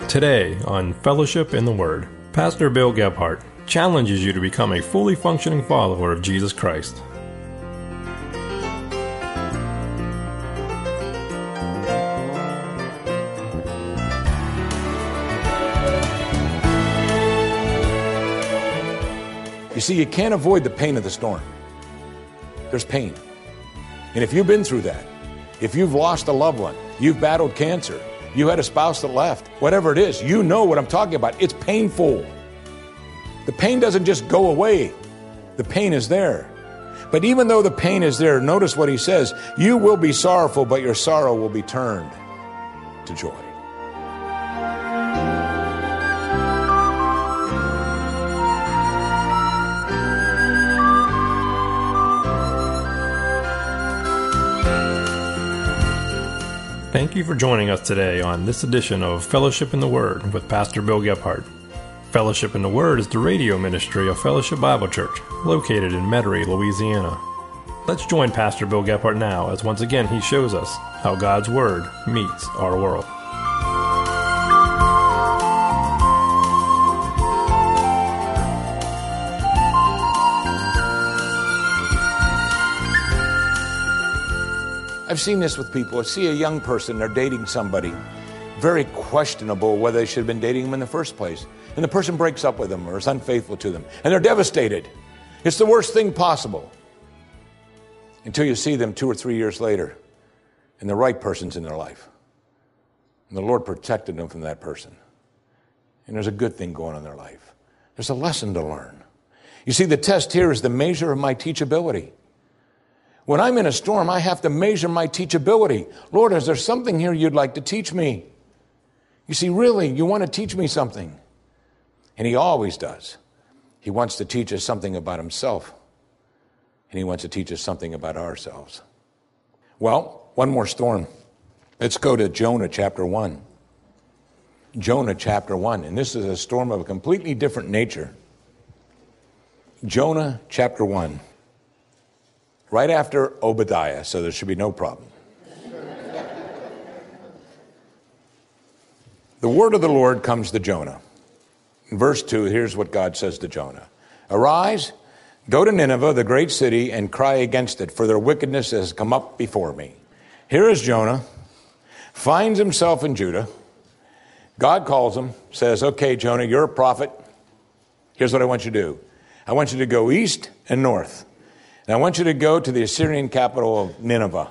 Today on Fellowship in the Word, Pastor Bill Gebhardt challenges you to become a fully functioning follower of Jesus Christ. You see, you can't avoid the pain of the storm. There's pain. And if you've been through that, if you've lost a loved one, you've battled cancer, you had a spouse that left, whatever it is, you know what I'm talking about. It's painful. The pain doesn't just go away. The pain is there. But even though the pain is there, notice what he says, you will be sorrowful, but your sorrow will be turned to joy. Thank you for joining us today on this edition of Fellowship in the Word with Pastor Bill Gebhardt. Fellowship in the Word is the radio ministry of Fellowship Bible Church, located in Metairie, Louisiana. Let's join Pastor Bill Gebhardt now as once again he shows us how God's Word meets our world. I've seen this with people. I see a young person, they're dating somebody. Very questionable whether they should have been dating them in the first place. And the person breaks up with them or is unfaithful to them. And they're devastated. It's the worst thing possible. Until you see them 2 or 3 years later and the right person's in their life. And the Lord protected them from that person. And there's a good thing going on in their life. There's a lesson to learn. You see, the test here is the measure of my teachability. When I'm in a storm, I have to measure my teachability. Lord, is there something here you'd like to teach me? You see, really, you want to teach me something. And he always does. He wants to teach us something about himself. And he wants to teach us something about ourselves. Well, one more storm. Let's go to Jonah chapter 1. Jonah chapter 1. And this is a storm of a completely different nature. Jonah chapter 1. Right after Obadiah, so there should be no problem. The word of the Lord comes to Jonah. In verse 2, here's what God says to Jonah. Arise, go to Nineveh, the great city, and cry against it, for their wickedness has come up before me. Here is Jonah, finds himself in Judah. God calls him, says, okay, Jonah, you're a prophet. Here's what I want you to do. I want you to go east and north. And I want you to go to the Assyrian capital of Nineveh.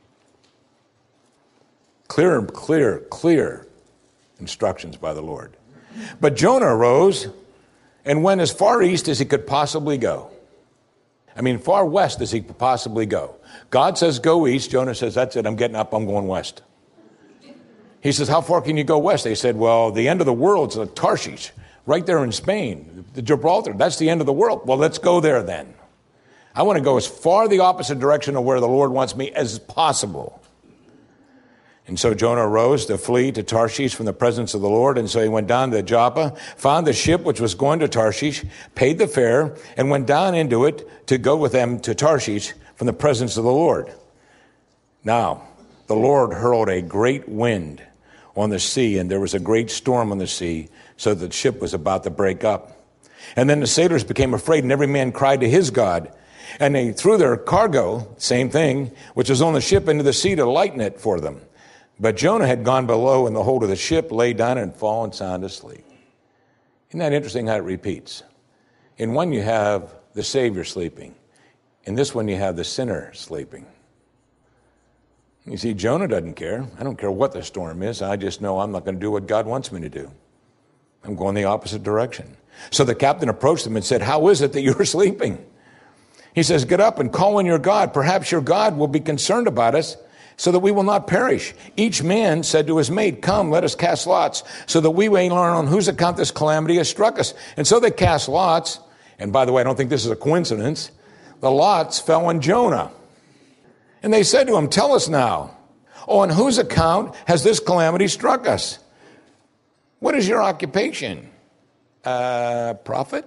Clear instructions by the Lord. But Jonah arose and went as far east as he could possibly go. Far west as he could possibly go. God says, go east. Jonah says, that's it. I'm getting up. I'm going west. He says, how far can you go west? They said, well, the end of the world is Tarshish, right there in Spain. The Gibraltar, that's the end of the world. Well, let's go there then. I want to go as far the opposite direction of where the Lord wants me as possible. And so Jonah arose to flee to Tarshish from the presence of the Lord. And so he went down to Joppa, found the ship which was going to Tarshish, paid the fare, and went down into it to go with them to Tarshish from the presence of the Lord. Now, the Lord hurled a great wind on the sea, and there was a great storm on the sea, so that the ship was about to break up. And then the sailors became afraid, and every man cried to his God. And they threw their cargo, same thing, which was on the ship, into the sea to lighten it for them. But Jonah had gone below in the hold of the ship, lay down and fallen sound asleep. Isn't that interesting how it repeats? In one you have the Savior sleeping. In this one you have the sinner sleeping. You see, Jonah doesn't care. I don't care what the storm is. I just know I'm not going to do what God wants me to do. I'm going the opposite direction. So the captain approached him and said, how is it that you're sleeping? He says, get up and call on your God. Perhaps your God will be concerned about us so that we will not perish. Each man said to his mate, come, let us cast lots so that we may learn on whose account this calamity has struck us. And so they cast lots. And by the way, I don't think this is a coincidence. The lots fell on Jonah. And they said to him, tell us now, on whose account has this calamity struck us? What is your occupation? Prophet?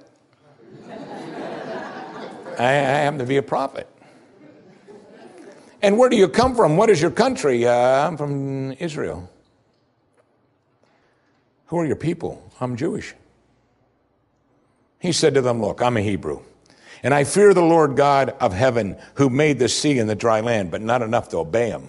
I happen to be a prophet. And where do you come from? What is your country? I'm from Israel. Who are your people? I'm Jewish. He said to them, look, I'm a Hebrew, and I fear the Lord God of heaven who made the sea and the dry land, but not enough to obey him.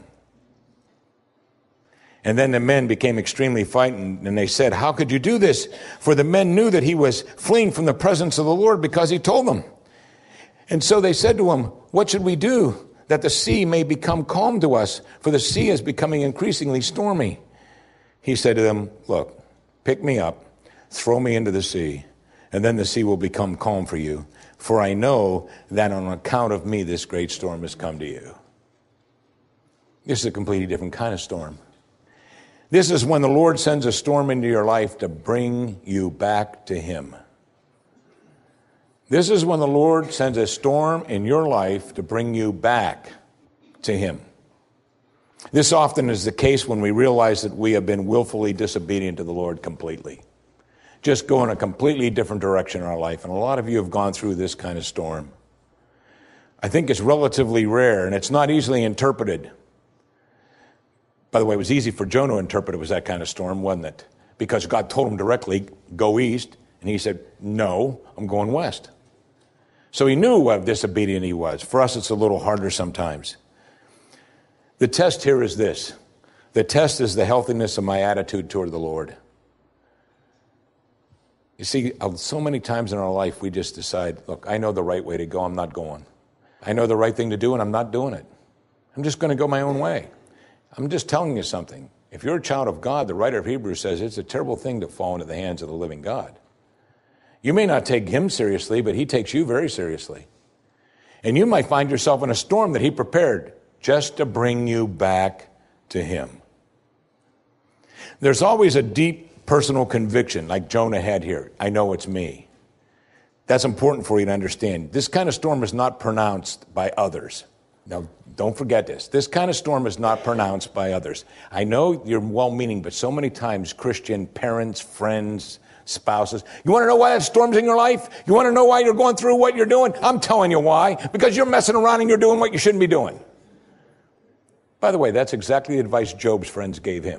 And then the men became extremely frightened, and they said, how could you do this? For the men knew that he was fleeing from the presence of the Lord because he told them. And so they said to him, what should we do that the sea may become calm to us? For the sea is becoming increasingly stormy. He said to them, look, pick me up, throw me into the sea, and then the sea will become calm for you. For I know that on account of me this great storm has come to you. This is a completely different kind of storm. This is when the Lord sends a storm into your life to bring you back to him. This is when the Lord sends a storm in your life to bring you back to him. This often is the case when we realize that we have been willfully disobedient to the Lord completely. Just go in a completely different direction in our life. And a lot of you have gone through this kind of storm. I think it's relatively rare, and it's not easily interpreted. By the way, it was easy for Jonah to interpret it was that kind of storm, wasn't it? Because God told him directly, go east, and he said, no, I'm going west. So he knew what disobedient he was. For us, it's a little harder sometimes. The test here is this. The test is the healthiness of my attitude toward the Lord. You see, so many times in our life, we just decide, look, I know the right way to go, I'm not going. I know the right thing to do, and I'm not doing it. I'm just going to go my own way. I'm just telling you something. If you're a child of God, the writer of Hebrews says it's a terrible thing to fall into the hands of the living God. You may not take him seriously, but he takes you very seriously. And you might find yourself in a storm that he prepared just to bring you back to him. There's always a deep personal conviction like Jonah had here. I know it's me. That's important for you to understand. This kind of storm is not pronounced by others. Now, don't forget this. This kind of storm is not pronounced by others. I know you're well-meaning, but so many times Christian parents, friends, spouses, you want to know why that storm's in your life? You want to know why you're going through what you're doing? I'm telling you why. Because you're messing around and you're doing what you shouldn't be doing. By the way, that's exactly the advice Job's friends gave him.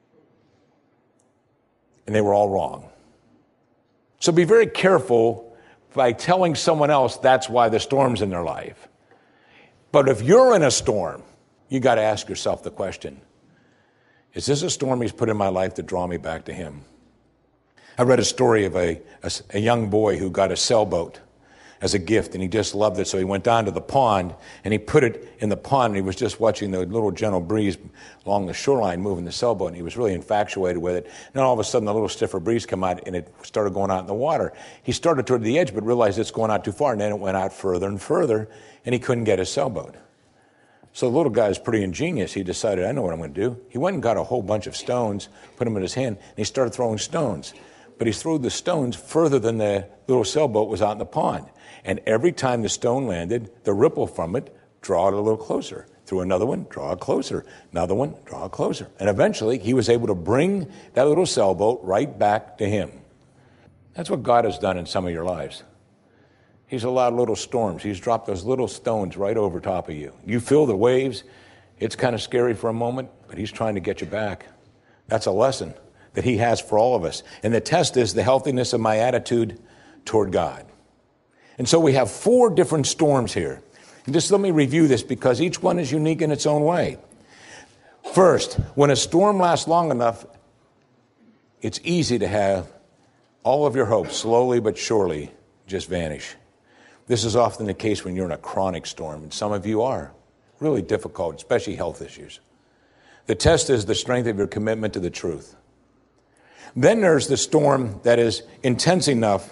And they were all wrong. So be very careful by telling someone else that's why the storm's in their life. But if you're in a storm, you got to ask yourself the question, is this a storm he's put in my life to draw me back to him? I read a story of a young boy who got a sailboat as a gift, and he just loved it. So he went down to the pond, and he put it in the pond, and he was just watching the little gentle breeze along the shoreline moving the sailboat, and he was really infatuated with it. And then all of a sudden, a little stiffer breeze came out, and it started going out in the water. He started toward the edge, but realized it's going out too far, and then it went out further and further, and he couldn't get his sailboat. So the little guy is pretty ingenious. He decided, I know what I'm going to do. He went and got a whole bunch of stones, put them in his hand, and he started throwing stones. But he threw the stones further than the little sailboat was out in the pond. And every time the stone landed, the ripple from it draw it a little closer. Threw another one, draw it closer. Another one, draw it closer. And eventually, he was able to bring that little sailboat right back to him. That's what God has done in some of your lives. He's allowed little storms. He's dropped those little stones right over top of you. You feel the waves. It's kind of scary for a moment, but he's trying to get you back. That's a lesson that he has for all of us. And the test is the healthiness of my attitude toward God. And so we have 4 different storms here. And just let me review this because each one is unique in its own way. First, when a storm lasts long enough, it's easy to have all of your hopes slowly but surely just vanish. This is often the case when you're in a chronic storm, and some of you are. Really difficult, especially health issues. The test is the strength of your commitment to the truth. Then there's the storm that is intense enough,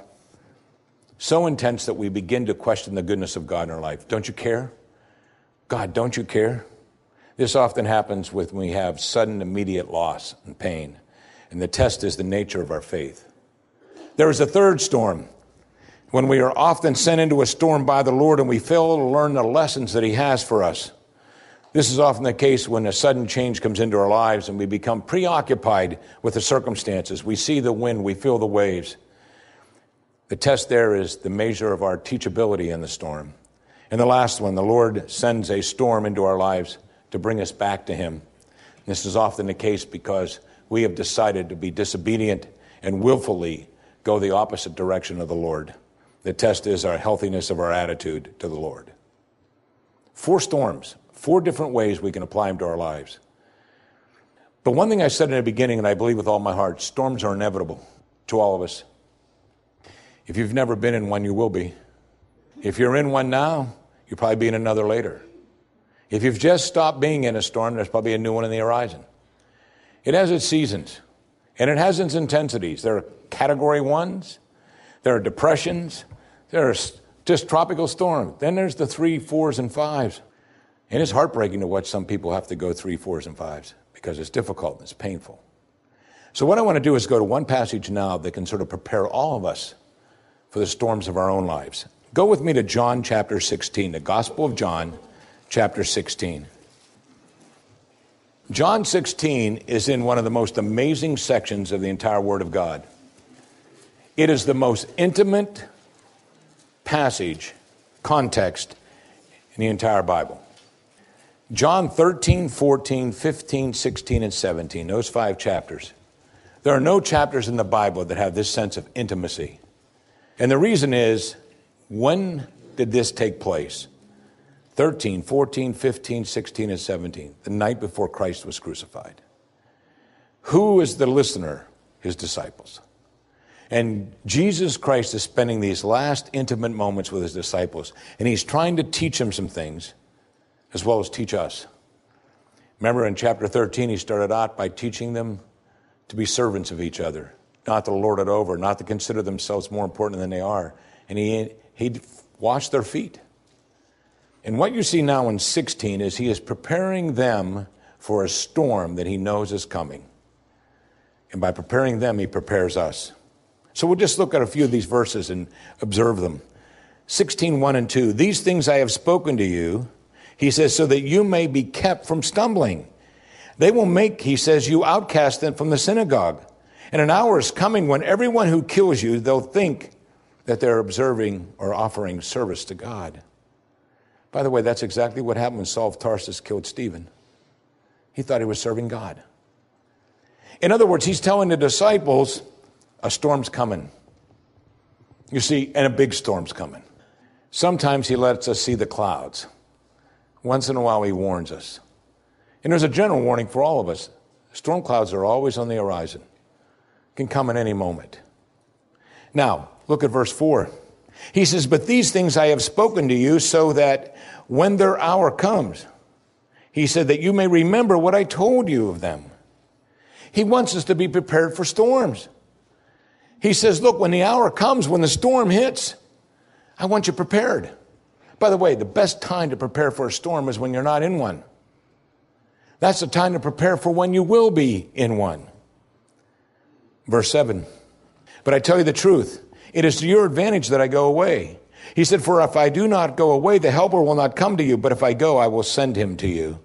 so intense that we begin to question the goodness of God in our life. Don't you care? God, don't you care? This often happens when we have sudden, immediate loss and pain. And the test is the nature of our faith. There is a third storm, when we are often sent into a storm by the Lord and we fail to learn the lessons that he has for us. This is often the case when a sudden change comes into our lives and we become preoccupied with the circumstances. We see the wind, we feel the waves. The test there is the measure of our teachability in the storm. And the last one, the Lord sends a storm into our lives to bring us back to him. This is often the case because we have decided to be disobedient and willfully go the opposite direction of the Lord. The test is our healthiness of our attitude to the Lord. 4 storms, 4 different ways we can apply them to our lives. But one thing I said in the beginning, and I believe with all my heart, storms are inevitable to all of us. If you've never been in one, you will be. If you're in one now, you'll probably be in another later. If you've just stopped being in a storm, there's probably a new one on the horizon. It has its seasons, and it has its intensities. There are category 1s, there are depressions, there are just tropical storms. Then there's the 3, 4s, and 5s. And it's heartbreaking to watch some people have to go 3, 4s, and 5s because it's difficult and it's painful. So what I want to do is go to one passage now that can sort of prepare all of us for the storms of our own lives. Go with me to John chapter 16, the Gospel of John chapter 16. John 16 is in one of the most amazing sections of the entire Word of God. It is the most intimate passage, context in the entire Bible. John 13, 14, 15, 16, and 17, those 5 chapters. There are no chapters in the Bible that have this sense of intimacy. And the reason is, when did this take place? 13, 14, 15, 16, and 17, the night before Christ was crucified. Who is the listener? His disciples. And Jesus Christ is spending these last intimate moments with his disciples, and he's trying to teach them some things as well as teach us. Remember in chapter 13, he started out by teaching them to be servants of each other, not to lord it over, not to consider themselves more important than they are. And he washed their feet. And what you see now in 16 is he is preparing them for a storm that he knows is coming. And by preparing them, he prepares us. So we'll just look at a few of these verses and observe them. 16, 1 and 2. These things I have spoken to you, he says, so that you may be kept from stumbling. They will make, he says, you outcast them from the synagogue. And an hour is coming when everyone who kills you, they'll think that they're observing or offering service to God. By the way, that's exactly what happened when Saul of Tarsus killed Stephen. He thought he was serving God. In other words, he's telling the disciples, a storm's coming. You see, and a big storm's coming. Sometimes he lets us see the clouds. Once in a while, he warns us. And there's a general warning for all of us. Storm clouds are always on the horizon. Can come at any moment. Now, look at verse 4. He says, but these things I have spoken to you so that when their hour comes, he said, that you may remember what I told you of them. He wants us to be prepared for storms. He says, look, when the hour comes, when the storm hits, I want you prepared. By the way, the best time to prepare for a storm is when you're not in one. That's the time to prepare for when you will be in one. Verse 7. But I tell you the truth, it is to your advantage that I go away. He said, for if I do not go away, the helper will not come to you, but if I go, I will send him to you.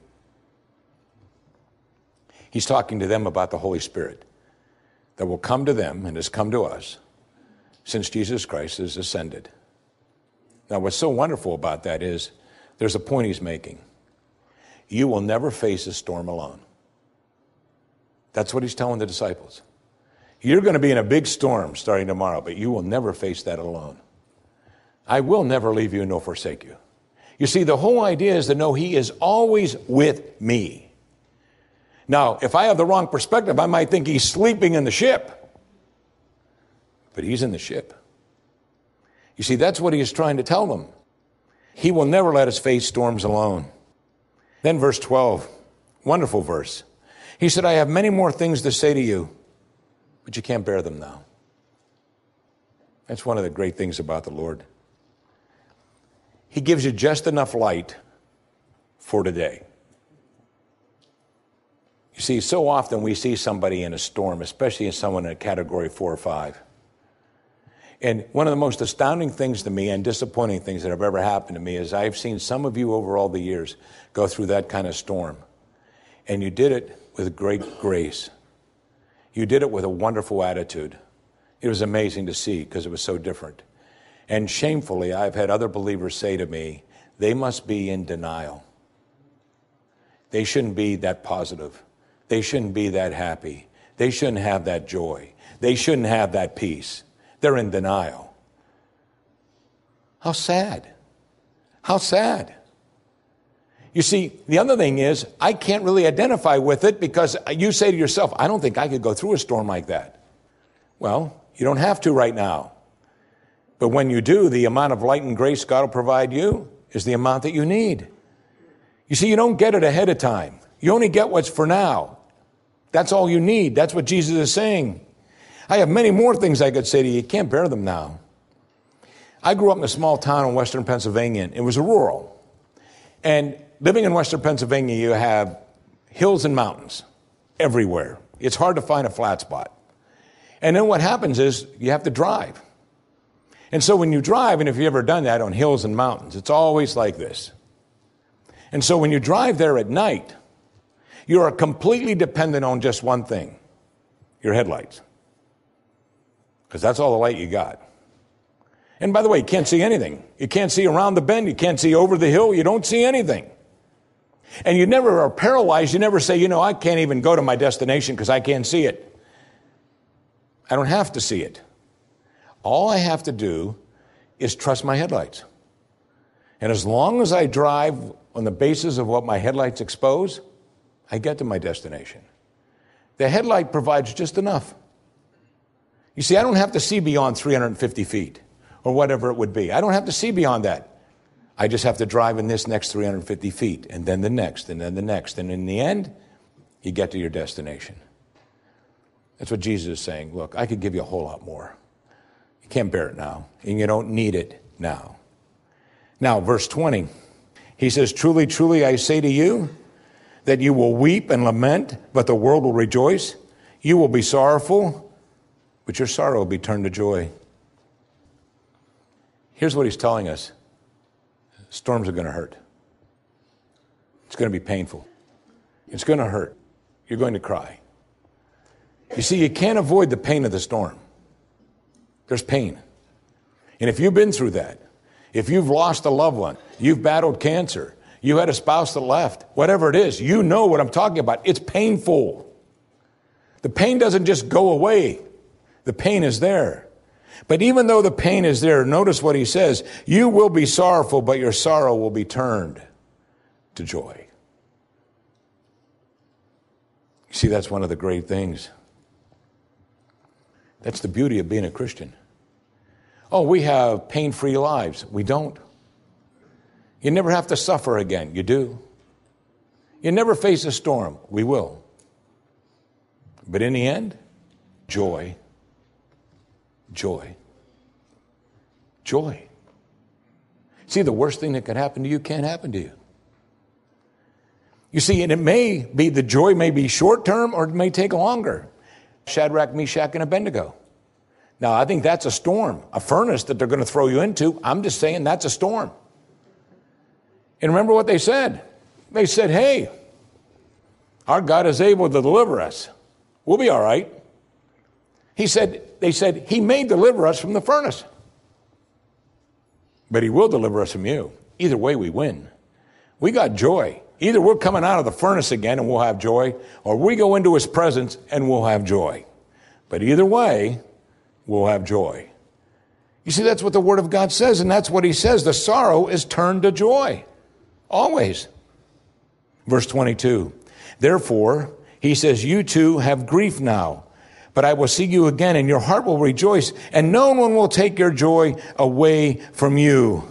He's talking to them about the Holy Spirit that will come to them and has come to us since Jesus Christ has ascended. Now, what's so wonderful about that is there's a point he's making. You will never face a storm alone. That's what he's telling the disciples. You're going to be in a big storm starting tomorrow, but you will never face that alone. I will never leave you nor forsake you. You see, the whole idea is to know he is always with me. Now, if I have the wrong perspective, I might think he's sleeping in the ship. But he's in the ship. You see, that's what he is trying to tell them. He will never let us face storms alone. Then verse 12, wonderful verse. He said, I have many more things to say to you, but you can't bear them now. That's one of the great things about the Lord. He gives you just enough light for today. You see, so often we see somebody in a storm, especially someone in a category 4 or 5. And one of the most astounding things to me and disappointing things that have ever happened to me is I've seen some of you over all the years go through that kind of storm. And you did it with great grace. You did it with a wonderful attitude. It was amazing to see because it was so different. And shamefully, I've had other believers say to me, they must be in denial. They shouldn't be that positive. They shouldn't be that happy. They shouldn't have that joy. They shouldn't have that peace. They're in denial. How sad. How sad. You see, the other thing is, I can't really identify with it because you say to yourself, I don't think I could go through a storm like that. Well, you don't have to right now. But when you do, the amount of light and grace God will provide you is the amount that you need. You see, you don't get it ahead of time. You only get what's for now. That's all you need. That's what Jesus is saying. I have many more things I could say to you. You can't bear them now. I grew up in a small town in western Pennsylvania. It was a rural. And living in western Pennsylvania, you have hills and mountains everywhere. It's hard to find a flat spot. And then what happens is you have to drive. And so when you drive, and if you've ever done that on hills and mountains, it's always like this. And so when you drive there at night, you are completely dependent on just one thing, your headlights. Because that's all the light you got. And by the way, you can't see anything. You can't see around the bend. You can't see over the hill. You don't see anything. And you never are paralyzed. You never say, I can't even go to my destination because I can't see it. I don't have to see it. All I have to do is trust my headlights. And as long as I drive on the basis of what my headlights expose, I get to my destination. The headlight provides just enough. You see, I don't have to see beyond 350 feet or whatever it would be. I don't have to see beyond that. I just have to drive in this next 350 feet and then the next and then the next. And in the end, you get to your destination. That's what Jesus is saying. Look, I could give you a whole lot more. You can't bear it now, and you don't need it now. Now, verse 20, he says, truly, truly, I say to you that you will weep and lament, but the world will rejoice. You will be sorrowful, but your sorrow will be turned to joy. Here's what he's telling us. Storms are going to hurt. It's going to be painful. It's going to hurt. You're going to cry. You see, you can't avoid the pain of the storm. There's pain. And if you've been through that, if you've lost a loved one, you've battled cancer, you had a spouse that left, whatever it is, you know what I'm talking about. It's painful. The pain doesn't just go away. The pain is there. But even though the pain is there, notice what he says, you will be sorrowful, but your sorrow will be turned to joy. You see, that's one of the great things. That's the beauty of being a Christian. Oh, we have pain-free lives. We don't. You never have to suffer again. You do. You never face a storm. We will. But in the end, joy. Joy. Joy. See, the worst thing that could happen to you can't happen to you. You see, and it may be, the joy may be short-term or it may take longer. Shadrach, Meshach, and Abednego. Now, I think that's a storm, a furnace that they're going to throw you into. I'm just saying that's a storm. And remember what they said. They said, hey, our God is able to deliver us. We'll be all right. They said, he may deliver us from the furnace. But he will deliver us from you. Either way, we win. We got joy. Either we're coming out of the furnace again and we'll have joy, or we go into his presence and we'll have joy. But either way, we'll have joy. You see, that's what the Word of God says, and that's what he says. The sorrow is turned to joy. Always. Verse 22. Therefore, he says, you too have grief now, but I will see you again, and your heart will rejoice, and no one will take your joy away from you.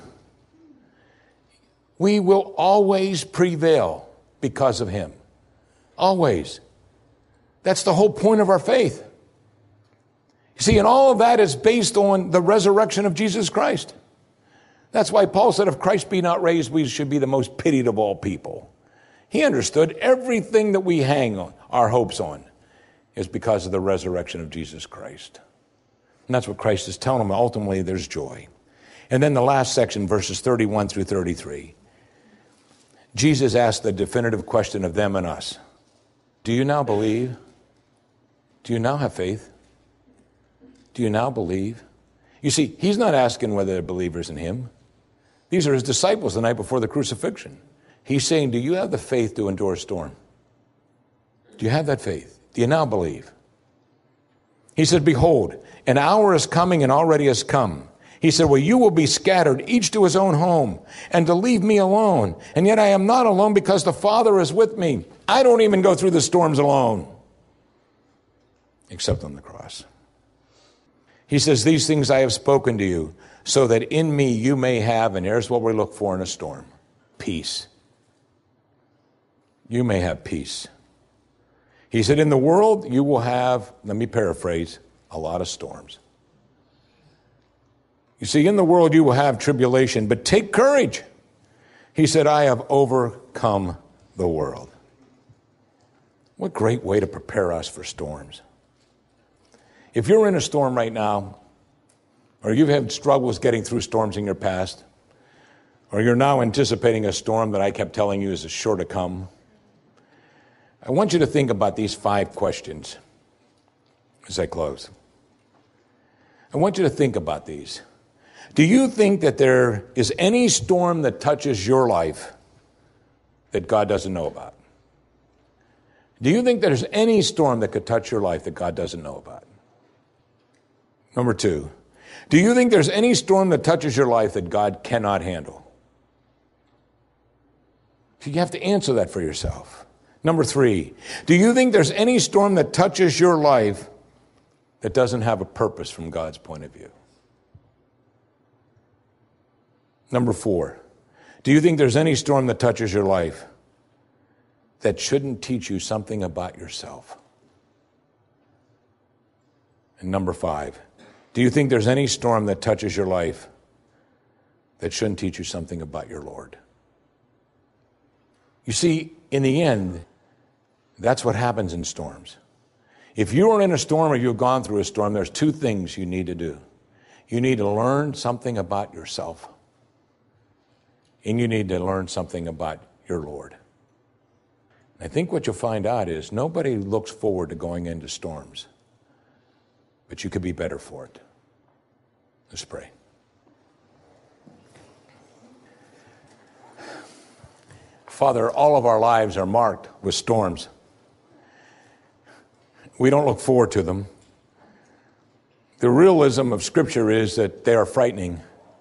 We will always prevail because of him. Always. That's the whole point of our faith. You see, and all of that is based on the resurrection of Jesus Christ. That's why Paul said, if Christ be not raised, we should be the most pitied of all people. He understood everything that we hang on, our hopes on, is because of the resurrection of Jesus Christ. And that's what Christ is telling them. Ultimately, there's joy. And then the last section, verses 31 through 33. Jesus asked the definitive question of them and us. Do you now believe? Do you now have faith? Do you now believe? You see, he's not asking whether they're believers in him. These are his disciples the night before the crucifixion. He's saying, do you have the faith to endure a storm? Do you have that faith? Do you now believe? He said, behold, an hour is coming and already has come. He said, well, you will be scattered, each to his own home, and to leave me alone. And yet I am not alone because the Father is with me. I don't even go through the storms alone, except on the cross. He says, these things I have spoken to you, so that in me you may have, and here's what we look for in a storm, peace. You may have peace. He said, in the world you will have, let me paraphrase, a lot of storms. You see, in the world you will have tribulation, but take courage. He said, I have overcome the world. What great way to prepare us for storms. If you're in a storm right now, or you've had struggles getting through storms in your past, or you're now anticipating a storm that I kept telling you is sure to come, I want you to think about these 5 questions as I close. I want you to think about these. Do you think that there is any storm that touches your life that God doesn't know about? Do you think there's any storm that could touch your life that God doesn't know about? Number 2, do you think there's any storm that touches your life that God cannot handle? You have to answer that for yourself. Number 3, do you think there's any storm that touches your life that doesn't have a purpose from God's point of view? Number 4, do you think there's any storm that touches your life that shouldn't teach you something about yourself? And number 5, do you think there's any storm that touches your life that shouldn't teach you something about your Lord? You see, in the end, that's what happens in storms. If you are in a storm or you've gone through a storm, there's 2 things you need to do. You need to learn something about yourself, and you need to learn something about your Lord. I think what you'll find out is nobody looks forward to going into storms, but you could be better for it. Let's pray. Father, all of our lives are marked with storms. We don't look forward to them. The realism of Scripture is that they are frightening.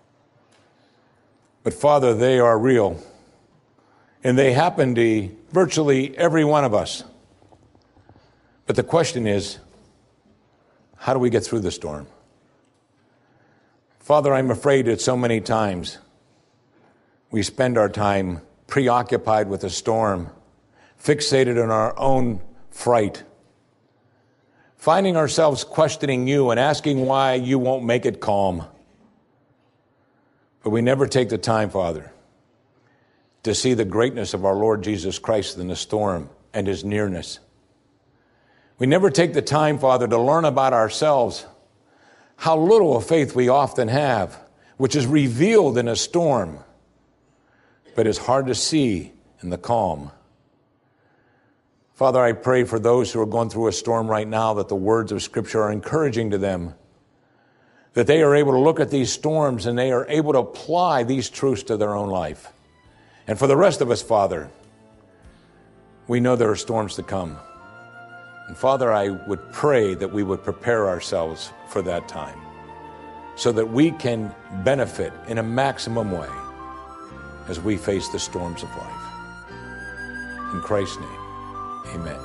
But Father, they are real. And they happen to virtually every one of us. But the question is, how do we get through the storm? Father, I'm afraid that so many times we spend our time preoccupied with a storm, fixated on our own fright, finding ourselves questioning you and asking why you won't make it calm. But we never take the time, Father, to see the greatness of our Lord Jesus Christ in the storm and his nearness. We never take the time, Father, to learn about ourselves, how little of faith we often have, which is revealed in a storm, but is hard to see in the calm. Father, I pray for those who are going through a storm right now that the words of Scripture are encouraging to them, that they are able to look at these storms and they are able to apply these truths to their own life. And for the rest of us, Father, we know there are storms to come. And Father, I would pray that we would prepare ourselves for that time so that we can benefit in a maximum way as we face the storms of life. In Christ's name, amen.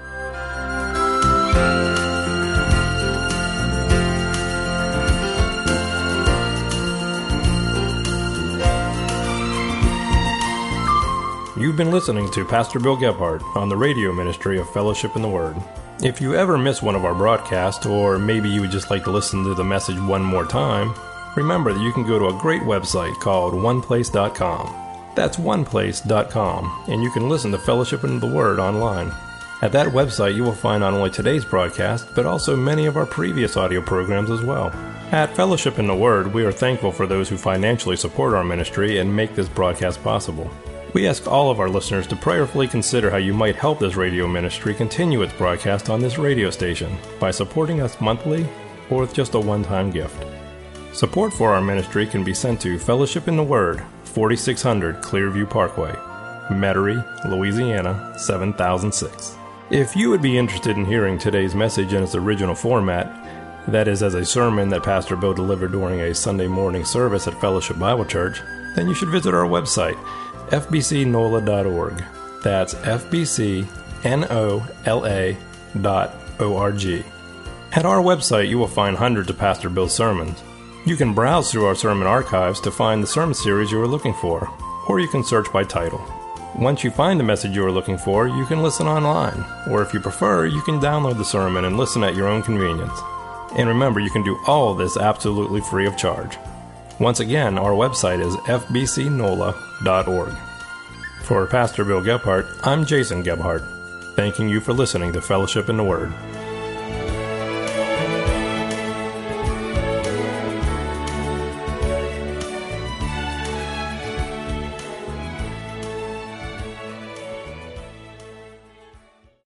You've been listening to Pastor Bill Gebhardt on the radio ministry of Fellowship in the Word. If you ever miss one of our broadcasts, or maybe you would just like to listen to the message one more time, remember that you can go to a great website called oneplace.com. That's oneplace.com, and you can listen to Fellowship in the Word online. At that website, you will find not only today's broadcast, but also many of our previous audio programs as well. At Fellowship in the Word, we are thankful for those who financially support our ministry and make this broadcast possible. We ask all of our listeners to prayerfully consider how you might help this radio ministry continue its broadcast on this radio station by supporting us monthly or with just a one-time gift. Support for our ministry can be sent to Fellowship in the Word, 4600 Clearview Parkway, Metairie, Louisiana, 7006. If you would be interested in hearing today's message in its original format, that is, as a sermon that Pastor Bill delivered during a Sunday morning service at Fellowship Bible Church, then you should visit our website, fbcnola.org. That's fbcnola.org. At our website, you will find hundreds of Pastor Bill's sermons. You can browse through our sermon archives to find the sermon series you are looking for, or you can search by title. Once you find the message you are looking for, you can listen online, or if you prefer, you can download the sermon and listen at your own convenience. And remember, you can do all this absolutely free of charge. Once again, our website is fbcnola.org. For Pastor Bill Gebhardt, I'm Jason Gebhardt, thanking you for listening to Fellowship in the Word.